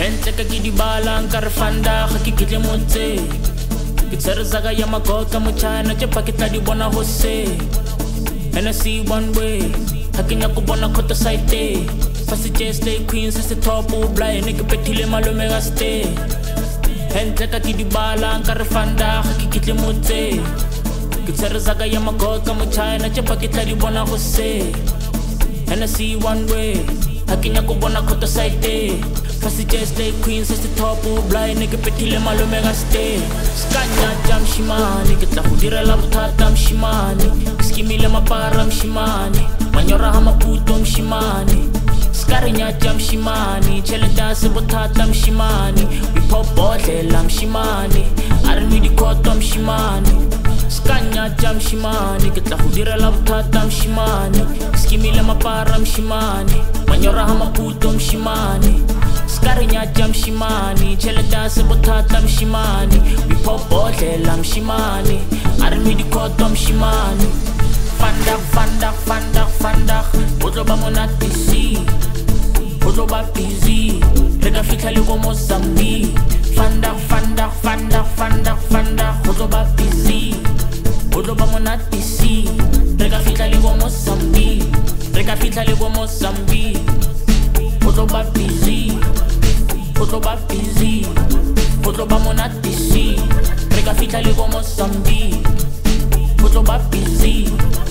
Ka di balang kar fanda ki kitle motse ki zaga ya magota mo chana che pakita di bona hose and I see one way hakinya ko bona khota site fast stay queen se top blind nigga petile malume ga stay ka di balang kar fanda ki kitle motse ki zaga ya magota mo chana che pakita di bona hose and I see one way hakinya ko bona khota site Fast stay queen since the top blind nigga petile malume ga stay Skanya jam shimani kita hudira la butata mshimani Skimile mapara mshimani Manyora hama puto mshimani Skarinya jam shimani Chele dance butata mshimani We pop bottle mshimani Armi di koto mshimani Skanya jam shimani kita hudira la butata mshimani Skimile mapara mshimani Manyora hama puto mshimani Skarinya jam shimani Chele dance butata mshimani We pop bottle mshimani Armi di koto mshimani Fanda fanda fanda fanda Bozo ba monatisi Bozo ba busy Rega fita ligo Mozambique Fanda fanda fanda fanda fanda Bozo ba busy Bozo ba monatisi Rega fita ligo Mozambique Rega fita ligo Mozambique Bozo ba busy Bozo ba busy Bozo ba monatisi Rega fita ligo Mozambique Bozo ba busy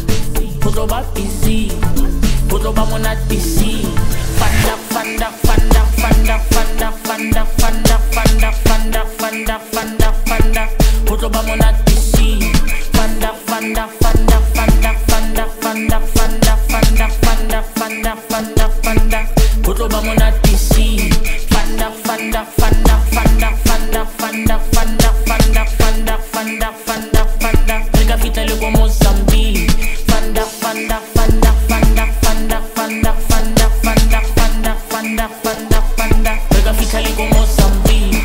Bozo ba busy Bozo ba monatisi Fanda fanda fanda fanda fanda fanda fanda fanda fanda fanda fanda fanda Bozo ba monatisi Fanda fanda fanda fanda fanda fanda fanda fanda fanda fanda fanda fanda Bozo ba monatisi Fanda fanda fanda fanda fanda fanda fanda fanda fanda fanda fanda fanda Rega fita ligo Mozambique Fanda fanda fanda fanda fanda fanda fanda fanda fanda fanda fanda fanda Rega fita ligo Mozambique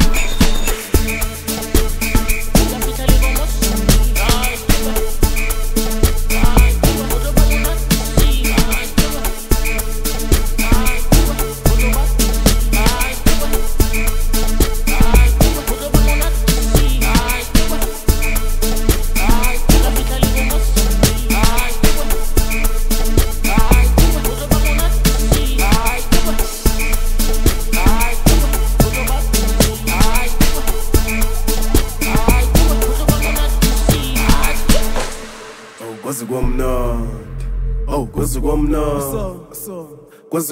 Kwazi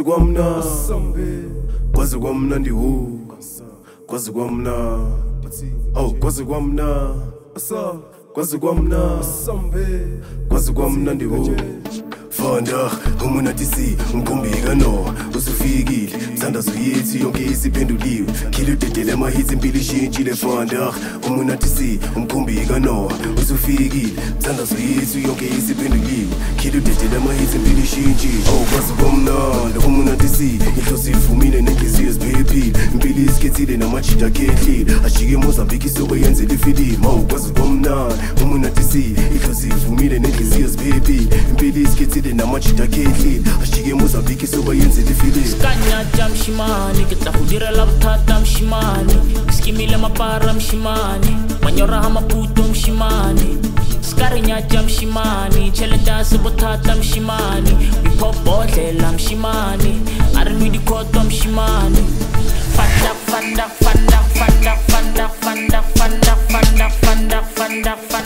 kwamna ndi hu Kwazi kwamna Oh kwazi kwamna Kwazi kwamna Kwazi kwamna ndi hu Fanda umunatisi umkumbika no usufikile Sandazo yethu yonke isiphenduliwe Khile udedele amahitsi impilo ishintshile Fanda umunatisi umkumbika no usufikile Sandazo yethu yonke isiphenduliwe Khile udedele amahitsi impilo ishintshile Oh kwazi kwamnandi umunatisi ihlozi ivumile nenhliziyo ziphephile Impilo isikhethile namajita akhehlile Ashike eMozambique isobe yenzela ifilimu Oh kwazi kwamnandi umunatisi ihlozi ivumile nenhliziyo ziphephile Impilo isikhethile namajita kehlile ashike Mozambique soba yenzela ifilimu Skanya jam shimani kita hudira la butata mshimani Skimile mapara mshimani Manyora hama puto mshimani Skarinya jam shimani Chele dance butata mshimani We pop bottle mshimani Armi di koto mshimani Fanda fanda fanda fanda fanda fanda fanda fanda fanda fanda